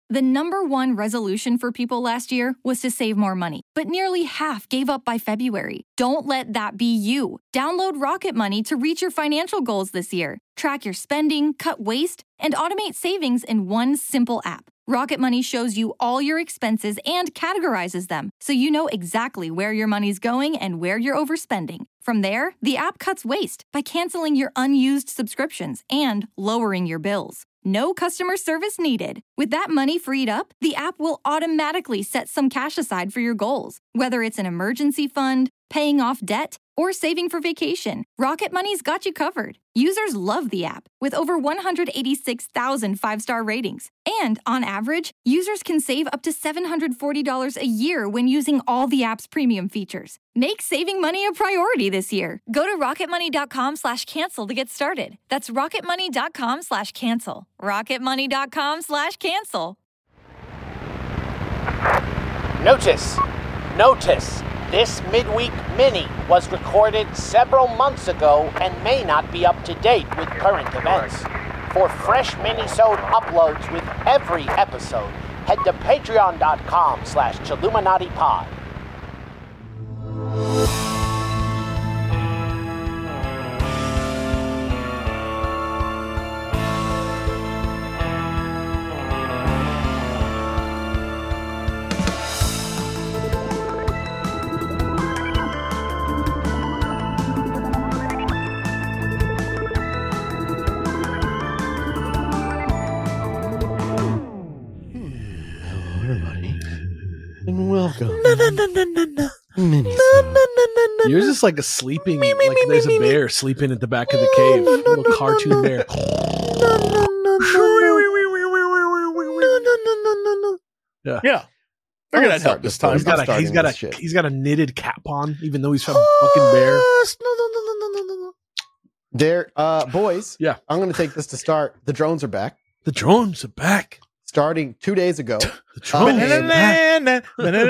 The number one resolution for people last year was to save more money, but nearly half gave up by February. Don't let that be you. Download Rocket Money to reach your financial goals this year. Track your spending, cut waste, and automate savings in one simple app. Rocket Money shows you all your expenses and categorizes them, so you know exactly where your money's going and where you're overspending. From there, the app cuts waste by canceling your unused subscriptions and lowering your bills. No customer service needed. With that money freed up, the app will automatically set some cash aside for your goals. Whether it's an emergency fund, paying off debt, or saving for vacation, Rocket Money's got you covered. Users love the app, with over 186,000 five-star ratings. And on average, users can save up to $740 a year when using all the app's premium features. Make saving money a priority this year. Go to rocketmoney.com/cancel to get started. That's rocketmoney.com/cancel. rocketmoney.com/cancel. Notice. This midweek mini was recorded several months ago and may not be up to date with current events. For fresh mini-sode uploads with every episode, head to patreon.com/Chilluminati Pod. Welcome. Yours is like a sleeping, like there's a bear sleeping at the back of the cave. A little cartoon bear. Yeah. Figured I'd help this time. He's got a knitted cap on, even though he's from a fucking bear. There, boys. Yeah. I'm going to take this to start. The drones are back. The drones are back. Starting 2 days ago. The drones are back.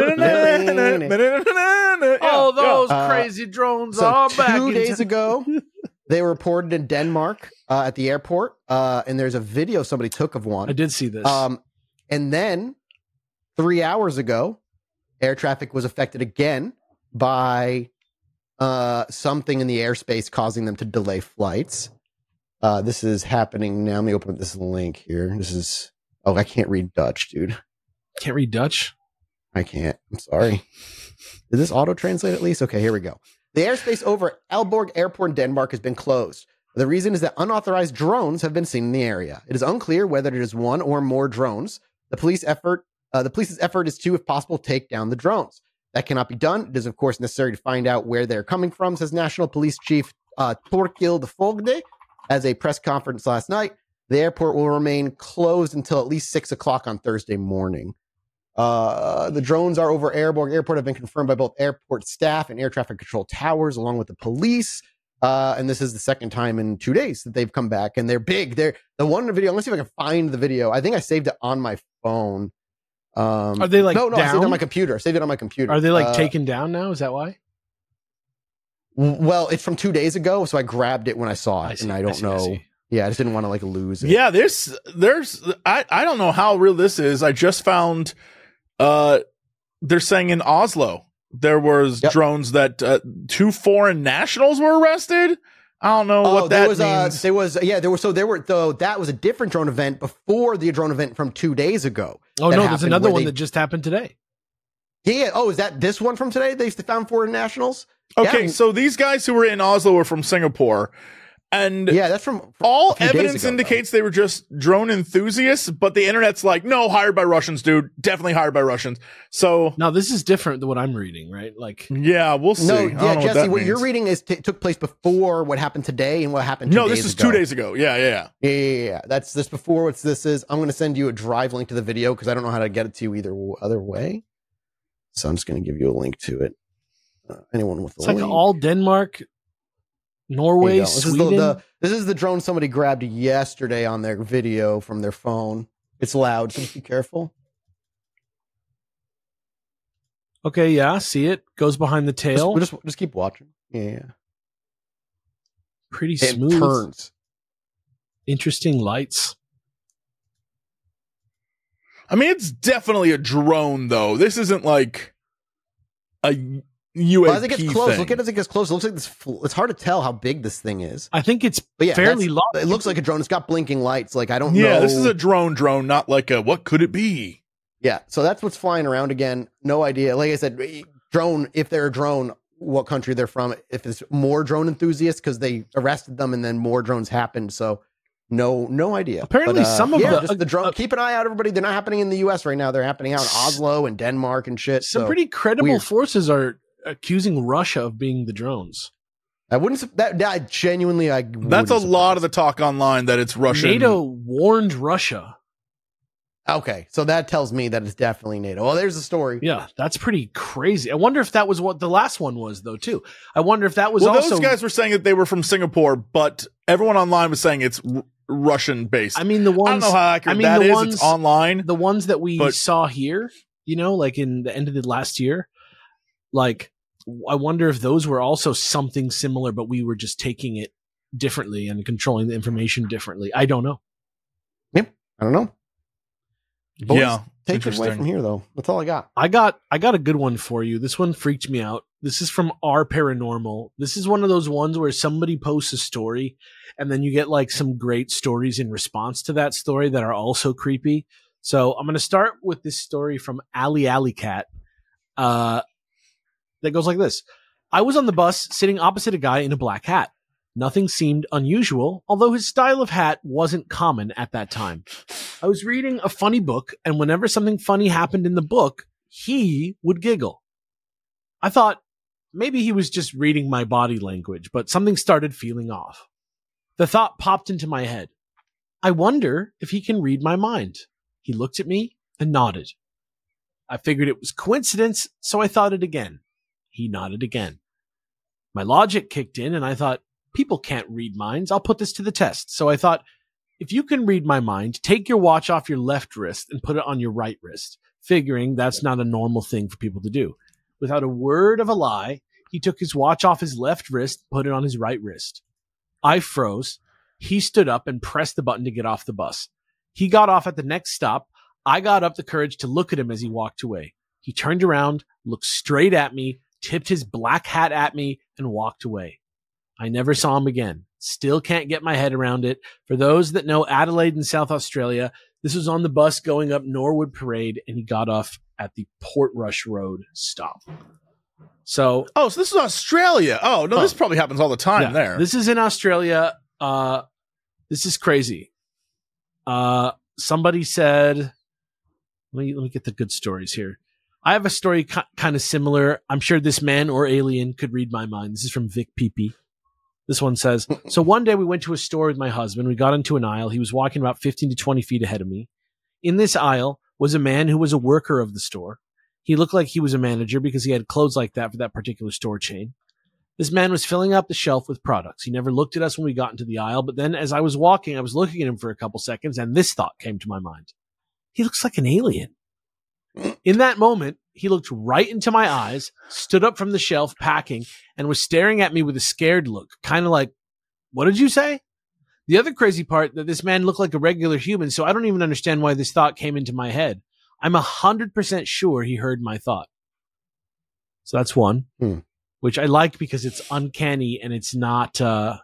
Oh, those crazy drones are back. 2 days ago, they were reported in Denmark at the airport, and there's a video somebody took of one. I did see this. And then 3 hours ago, air traffic was affected again by something in the airspace causing them to delay flights. This is happening now. Let me open up this link here. This is... Oh, I can't read Dutch, dude. Can't read Dutch? I can't. I'm sorry. Did this auto-translate at least? Okay, here we go. The airspace over Aalborg Airport in Denmark has been closed. The reason is that unauthorized drones have been seen in the area. It is unclear whether it is one or more drones. The police's effort is to, if possible, take down the drones. That cannot be done. It is, of course, necessary to find out where they're coming from, says National Police Chief Torkild Fogde at a press conference last night. The airport will remain closed until at least 6 o'clock on Thursday morning. The drones are over Aalborg Airport have been confirmed by both airport staff and air traffic control towers, along with the police. And this is the second time in 2 days that they've come back, and they're big. They're the one in the video. Let's see if I can find the video. I think I saved it on my phone. Are they like no, down? I saved it on my computer. Are they like taken down now? Is that why? Well, it's from 2 days ago, so I grabbed it when I saw it, and I don't know. Yeah, I just didn't want to lose it. Yeah, there's I don't know how real this is. I just found they're saying in Oslo there was drones that 2 foreign nationals were arrested. I don't know what that means. That was a different drone event before the drone event from 2 days ago. Oh no, there's another one that just happened today. Yeah. Oh, is that this one from today? They found foreign nationals. Okay, so these guys who were in Oslo were from Singapore. And yeah, that's from all evidence indicates they were just drone enthusiasts, but the internet's like, no, hired by Russians, dude. Definitely hired by Russians. So now this is different than what I'm reading, right? Like, yeah, we'll see. No, yeah, Jesse, what you're reading is took place before what happened today and what happened 2 days ago. No, this is 2 days ago. Yeah. That's this before what this is. I'm going to send you a drive link to the video because I don't know how to get it to you either other way. So I'm just going to give you a link to it. Anyone with the link. It's like all Denmark, Norway, Sweden. This is the drone somebody grabbed yesterday on their video from their phone. It's loud, so just be careful. Okay, yeah, see it. Goes behind the tail. Just keep watching. Yeah. Pretty smooth. It turns. Interesting lights. I mean, it's definitely a drone, though. This isn't like a UAP Well, as it gets close, thing. look at it as it gets close. It looks like this. It's hard to tell how big this thing is. I think it's But yeah, fairly large. it looks like a drone. It's got blinking lights. Like, I don't know. Yeah, this is a drone, not like a, what could it be? Yeah, so that's what's flying around again. No idea. Like I said, drone, if they're a drone, what country they're from. If it's more drone enthusiasts, because they arrested them and then more drones happened. So no idea. Apparently some of the drone, keep an eye out, everybody. They're not happening in the US right now. They're happening out in Oslo and Denmark and shit. Some so pretty credible weird. forces are accusing Russia of being the drones. I wouldn't, that genuinely, That's a lot of the talk online that it's Russian. NATO warned Russia. Okay, so that tells me that it's definitely NATO. Well, there's the story. Yeah, that's pretty crazy. I wonder if that was what the last one was, though, too. I wonder if that was Well, also... those guys were saying that they were from Singapore, but everyone online was saying it's Russian based. I mean, the ones... I don't know how accurate that is. It's online. The ones that we saw here, you know, like in the end of the last year, like, I wonder if those were also something similar, but we were just taking it differently and controlling the information differently. I don't know. Yep, I don't know. Boys, yeah, take it away from here, though. That's all I got. I got a good one for you. This one freaked me out. This is from Our Paranormal. This is one of those ones where somebody posts a story, and then you get like some great stories in response to that story that are also creepy. So I'm going to start with this story from Alley Cat. That goes like this. I was on the bus sitting opposite a guy in a black hat. Nothing seemed unusual, although his style of hat wasn't common at that time. I was reading a funny book, and whenever something funny happened in the book, he would giggle. I thought maybe he was just reading my body language, but something started feeling off. The thought popped into my head. I wonder if he can read my mind. He looked at me and nodded. I figured it was coincidence, so I thought it again. He nodded again. My logic kicked in, and I thought, people can't read minds. I'll put this to the test. So I thought, if you can read my mind, take your watch off your left wrist and put it on your right wrist, figuring that's not a normal thing for people to do. Without a word of a lie, he took his watch off his left wrist, put it on his right wrist. I froze. He stood up and pressed the button to get off the bus. He got off at the next stop. I got up the courage to look at him as he walked away. He turned around, looked straight at me, tipped his black hat at me, and walked away. I never saw him again. Still can't get my head around it. For those that know Adelaide in South Australia, this was on the bus going up Norwood Parade, and he got off at the Portrush Road stop. So this is Australia. Oh, no, this probably happens all the time there. This is in Australia. This is crazy. Somebody said, let me get the good stories here. I have a story kind of similar. I'm sure this man or alien could read my mind. This is from Vic Peepee. This one says, so one day we went to a store with my husband. We got into an aisle. He was walking about 15 to 20 feet ahead of me. In this aisle was a man who was a worker of the store. He looked like he was a manager because he had clothes like that for that particular store chain. This man was filling up the shelf with products. He never looked at us when we got into the aisle, but then as I was walking, I was looking at him for a couple seconds, and this thought came to my mind. He looks like an alien. In that moment, he looked right into my eyes, stood up from the shelf packing, and was staring at me with a scared look, kind of like, what did you say? The other crazy part, that this man looked like a regular human, so I don't even understand why this thought came into my head. I'm 100% sure he heard my thought. So that's one, which I like because it's uncanny and it's not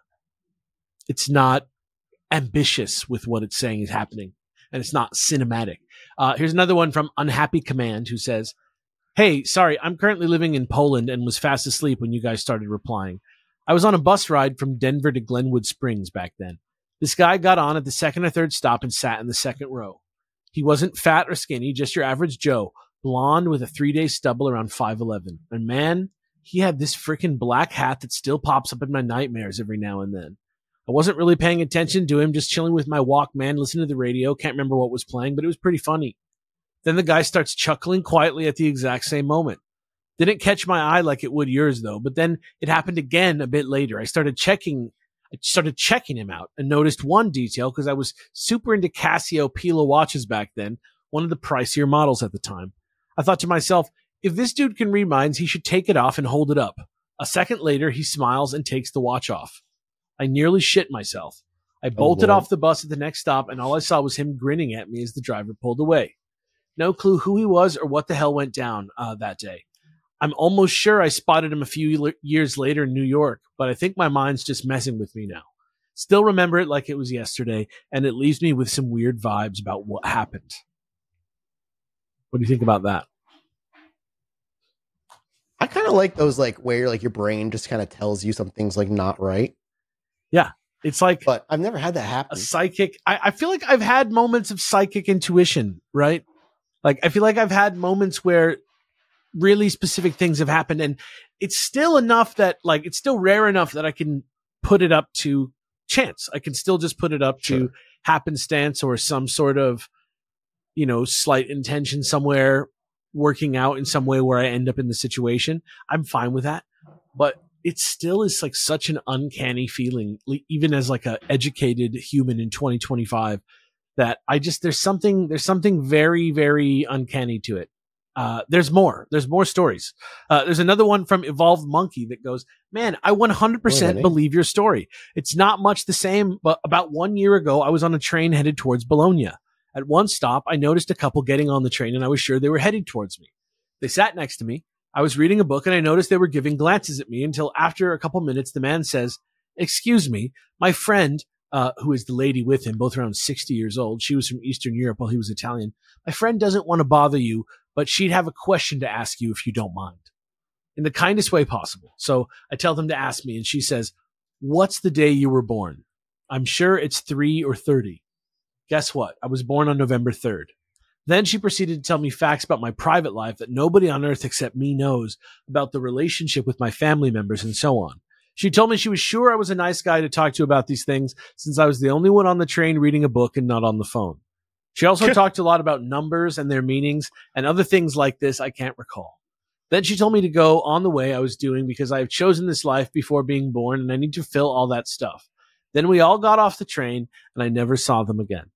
ambitious with what it's saying is happening, and it's not cinematic. Here's another one from Unhappy Command who says, hey, sorry, I'm currently living in Poland and was fast asleep when you guys started replying. I was on a bus ride from Denver to Glenwood Springs back then. This guy got on at the second or third stop and sat in the second row. He wasn't fat or skinny, just your average Joe, blonde with a 3-day stubble around 5'11". And man, he had this freaking black hat that still pops up in my nightmares every now and then. I wasn't really paying attention to him, just chilling with my Walkman, listening to the radio. Can't remember what was playing, but it was pretty funny. Then the guy starts chuckling quietly at the exact same moment. Didn't catch my eye like it would yours, though. But then it happened again a bit later. I started checking him out and noticed one detail because I was super into Casio Pila watches back then, one of the pricier models at the time. I thought to myself, if this dude can read minds, he should take it off and hold it up. A second later, he smiles and takes the watch off. I nearly shit myself. I bolted off the bus at the next stop, and all I saw was him grinning at me as the driver pulled away. No clue who he was or what the hell went down that day. I'm almost sure I spotted him a few years later in New York, but I think my mind's just messing with me now. Still remember it like it was yesterday, and it leaves me with some weird vibes about what happened. What do you think about that? I kind of like those, like, where like your brain just kind of tells you something's like not right. Yeah. It's like, but I've never had that happen. A psychic. I feel like I've had moments of psychic intuition, right? Like, I feel like I've had moments where really specific things have happened, and it's still enough that, like, it's still rare enough that I can put it up to chance. I can still just put it up to happenstance or some sort of, you know, slight intention somewhere working out in some way where I end up in the situation. I'm fine with that. But it still is like such an uncanny feeling, even as like a educated human in 2025, that there's something very, very uncanny to it. There's more stories. There's another one from Evolved Monkey that goes, man, I 100% believe your story. It's not much the same, but about 1 year ago, I was on a train headed towards Bologna. At one stop, I noticed a couple getting on the train and I was sure they were heading towards me. They sat next to me. I was reading a book and I noticed they were giving glances at me until after a couple minutes, the man says, excuse me, my friend, who is the lady with him, both around 60 years old. She was from Eastern Europe while he was Italian. My friend doesn't want to bother you, but she'd have a question to ask you if you don't mind. In the kindest way possible. So I tell them to ask me and she says, what's the day you were born? I'm sure it's 3 or 30. Guess what? I was born on November 3rd. Then she proceeded to tell me facts about my private life that nobody on earth except me knows, about the relationship with my family members and so on. She told me she was sure I was a nice guy to talk to about these things since I was the only one on the train reading a book and not on the phone. She also talked a lot about numbers and their meanings and other things like this I can't recall. Then she told me to go on the way I was doing because I have chosen this life before being born and I need to fill all that stuff. Then we all got off the train and I never saw them again.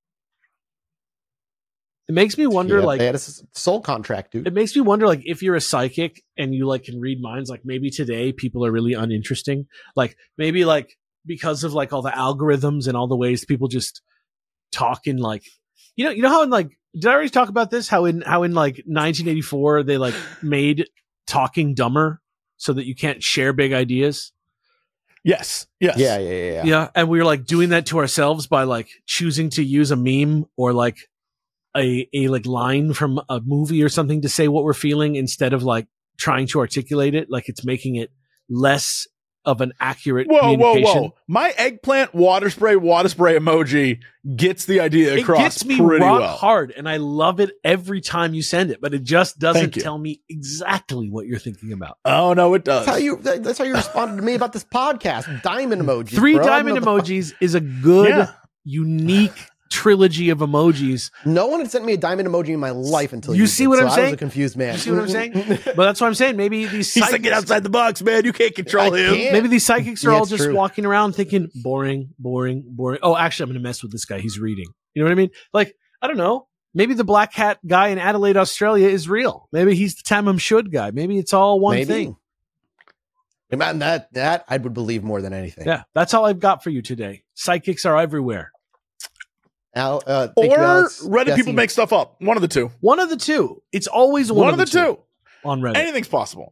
It makes me wonder, like, they had a soul contract, dude. It makes me wonder, like, if you're a psychic and you like can read minds, like maybe today people are really uninteresting. Like maybe like because of like all the algorithms and all the ways people just talk in, like, you know how in, like, did I already talk about this? How in like 1984 they like made talking dumber so that you can't share big ideas. Yes. Yeah. And we were like doing that to ourselves by like choosing to use a meme or like a like line from a movie or something to say what we're feeling instead of like trying to articulate it. Like it's making it less of an accurate communication. Whoa. My eggplant water spray emoji gets the idea across. It gets me pretty rock well. hard, and I love it every time you send it, but it just doesn't tell me exactly what you're thinking about. Oh, no, it does. That's how you responded to me about this podcast. Diamond emojis. 3 diamond emojis is a good, unique trilogy of emojis. No one had sent me a diamond emoji in my life until you see what I'm saying? I was a confused man. You see what I'm saying? But that's what I'm saying. Maybe these psychics, he's thinking outside the box, man. You can't control him. Maybe these psychics are all just walking around thinking boring. Oh, actually, I'm going to mess with this guy. He's reading. You know what I mean? Like, I don't know. Maybe the black hat guy in Adelaide, Australia is real. Maybe he's the Tamam Shud guy. Maybe it's all one thing. Man, that I would believe more than anything. Yeah, that's all I've got for you today. Psychics are everywhere. Or Reddit people make stuff up. One of the two. One of the two. It's always one of the two on Reddit. Anything's possible.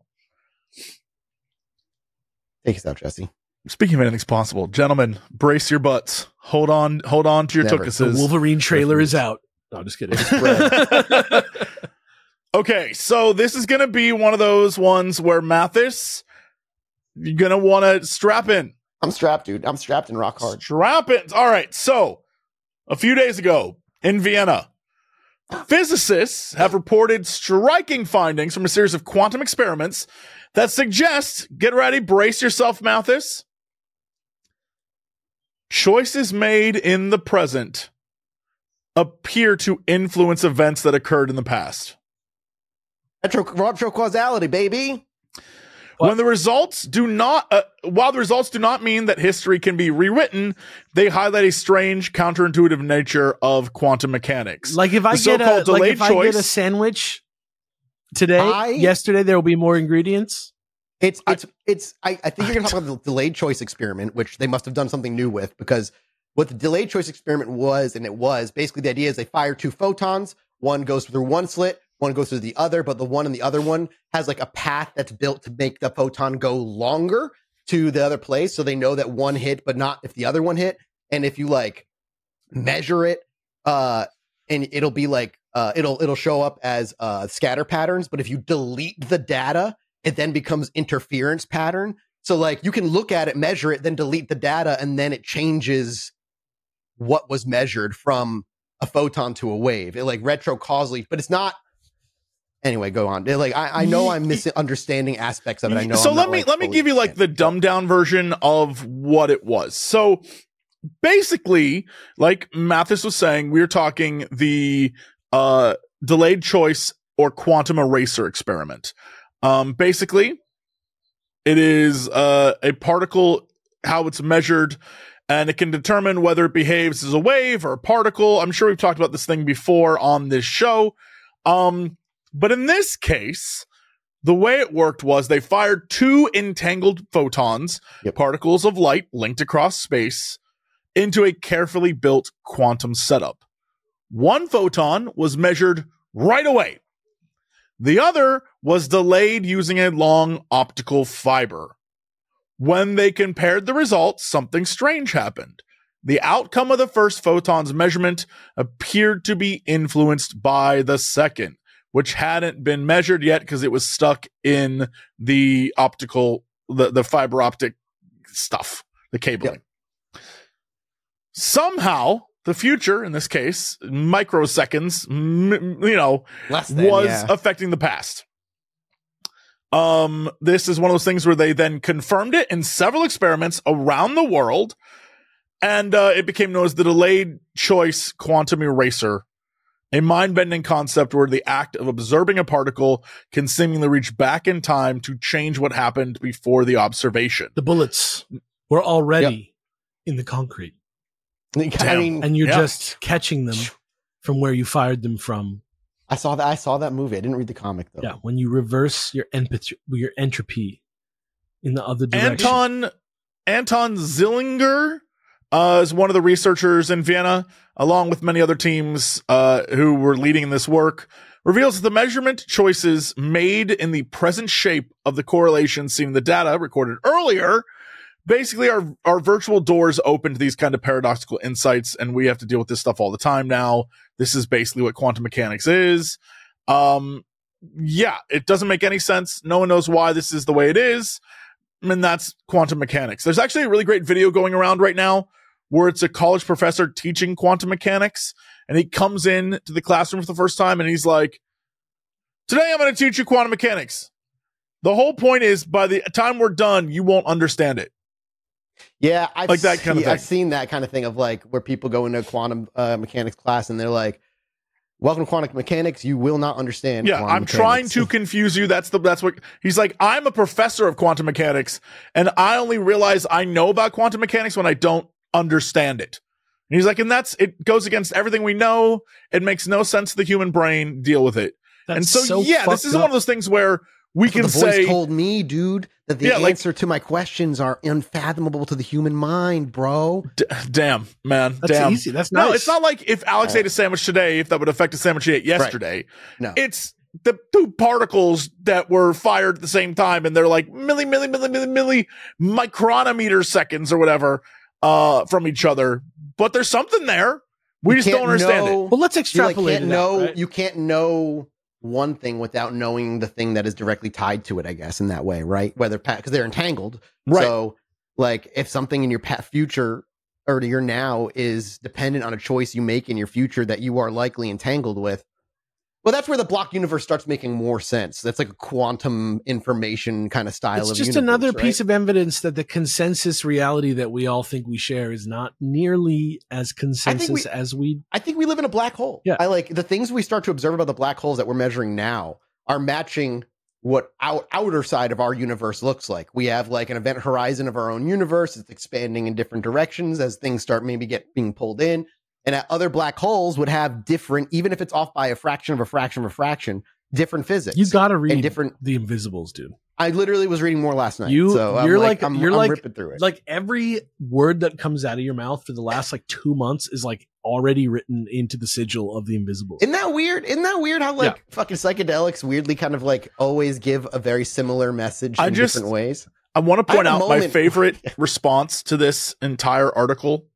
Take us out, Jesse. Speaking of anything's possible, gentlemen, brace your butts. Hold on to your tuchuses. The Wolverine trailer is out. No, just kidding. Okay, so this is going to be one of those ones where Mathis, you're going to want to strap in. I'm strapped, dude. I'm strapped and rock hard. Strap in. All right, so a few days ago in Vienna, physicists have reported striking findings from a series of quantum experiments that suggest, get ready, brace yourself, Mathis, choices made in the present appear to influence events that occurred in the past. Retrocausality, baby. When the results do not, while the results do not mean that history can be rewritten, they highlight a strange, counterintuitive nature of quantum mechanics. Like if I get a sandwich today, yesterday, there will be more ingredients. I think you're going to talk about the delayed choice experiment, which they must have done something new with, because what the delayed choice experiment was, basically the idea is they fire 2 photons. one goes through one slit, one goes through the other, but the one in the other one has like a path that's built to make the photon go longer to the other place. So they know that one hit, but not if the other one hit. And if you like measure it, and it'll be like, it'll show up as scatter patterns. But if you delete the data, it then becomes interference pattern. So like you can look at it, measure it, then delete the data, and then it changes what was measured from a photon to a wave. It like retrocausally, but it's not. Anyway, go on. Like I know I'm misunderstanding aspects of it. I know. So let me give you like the dumbed down version of what it was. So basically, like Mathis was saying, we were talking the delayed choice or quantum eraser experiment. Basically, it is a particle, how it's measured, and it can determine whether it behaves as a wave or a particle. I'm sure we've talked about this thing before on this show. But in this case, the way it worked was they fired two entangled photons, particles of light linked across space, into a carefully built quantum setup. One photon was measured right away. The other was delayed using a long optical fiber. When they compared the results, something strange happened. The outcome of the first photon's measurement appeared to be influenced by the second, which hadn't been measured yet because it was stuck in the optical, the fiber optic stuff, the cabling. Yep. Somehow, the future, in this case, microseconds, was affecting the past. This is one of those things where they then confirmed it in several experiments around the world, and it became known as the delayed choice quantum eraser, a mind-bending concept where the act of observing a particle can seemingly reach back in time to change what happened before the observation. The bullets were already in the concrete. And you're just catching them from where you fired them from. I saw that movie. I didn't read the comic though. Yeah, when you reverse your entropy in the other direction. Anton Zillinger is one of the researchers in Vienna, along with many other teams who were leading this work, reveals that the measurement choices made in the present shape of the correlation seen in the data recorded earlier basically are virtual doors open to these kind of paradoxical insights, and we have to deal with this stuff all the time now. This is basically what quantum mechanics is. It doesn't make any sense. No one knows why this is the way it is. And that's quantum mechanics. There's actually a really great video going around right now where it's a college professor teaching quantum mechanics, and he comes in to the classroom for the first time and he's like, today I'm going to teach you quantum mechanics. The whole point is by the time we're done, you won't understand it. Yeah, that kind of thing. I've seen that kind of thing of like where people go into a quantum mechanics class and they're like, welcome to quantum mechanics. You will not understand. Yeah, I'm trying to confuse you. That's what he's like. I'm a professor of quantum mechanics, and I only realize I know about quantum mechanics when I don't understand it. And he's like, and it goes against everything we know. It makes no sense to the human brain. Deal with it. That's this is one of those things where we can say. The voice told me, dude, that the answer to my questions are unfathomable to the human mind, bro. Damn, man. That's easy. That's nice. No, it's not like if Alex ate a sandwich today, if that would affect a sandwich he ate yesterday. Right. No. It's the two particles that were fired at the same time, and they're like milli micronometer seconds or whatever from each other. But there's something there. We just don't understand it. Well, let's extrapolate it out, right? You can't know one thing without knowing the thing that is directly tied to it, I guess, in that way, right? Whether because they're entangled. Right. So like if something in your future or your now is dependent on a choice you make in your future that you are likely entangled with, well, that's where the block universe starts making more sense. That's like a quantum information kind of style of universe. It's just another piece of evidence that the consensus reality that we all think we share is not nearly as consensus as we. I think we live in a black hole. Yeah. I like the things we start to observe about the black holes that we're measuring now are matching what outer side of our universe looks like. We have like an event horizon of our own universe. It's expanding in different directions as things start maybe being pulled in. And other black holes would have different, even if it's off by a fraction of a fraction of a fraction, different physics. You got to read The Invisibles, dude. I literally was reading more last night. You're I'm ripping through it. Like every word that comes out of your mouth for the last like 2 months is like already written into the sigil of the Invisibles. Isn't that weird how like fucking psychedelics weirdly kind of like always give a very similar message in different ways? I want to point out my favorite response to this entire article.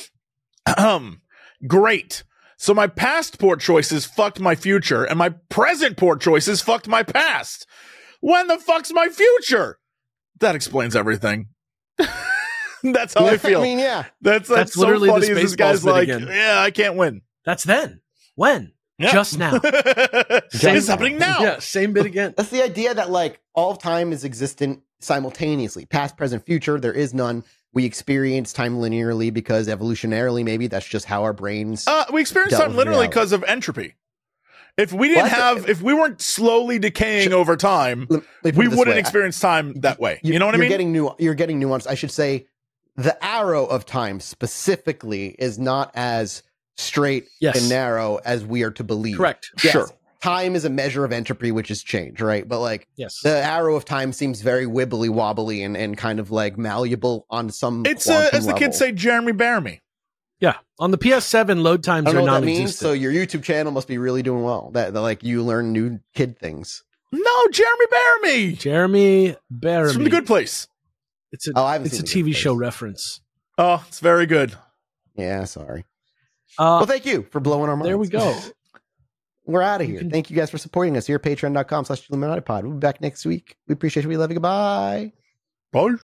Great. So my past poor choices fucked my future, and my present poor choices fucked my past. When the fuck's my future? That explains everything. That's how I feel. I mean, yeah. That's so literally funny. This guy's like, yeah, I can't win. That's then. When? Yeah. Just now. It's happening now. Yeah, same bit again. That's the idea that like all of time is existent simultaneously. Past, present, future. There is none. We experience time linearly because evolutionarily, maybe that's just how our brains. We experience time linearly because of entropy. If we didn't if we weren't slowly decaying over time, we wouldn't experience time that way. You know what I mean? You're getting nuance. I should say the arrow of time specifically is not as straight and narrow as we are to believe. Correct. Yes, sure. Time is a measure of entropy, which is change, right? But like, yes, the arrow of time seems very wibbly wobbly and kind of like malleable on some. It's as the kids say, Jeremy Bear me. Yeah, on the PS7, load times are non-existent. So your YouTube channel must be really doing well. That like you learn new kid things. No, Jeremy Bear me. Jeremy Bear me. It's from The Good Place. It's a TV show reference. Oh, it's very good. Yeah, sorry. Well, thank you for blowing our minds. There we go. We're out of here. Thank you guys for supporting us here. Patreon.com/IlluminatiPod. We'll be back next week. We appreciate you. We love you. Goodbye. Bye.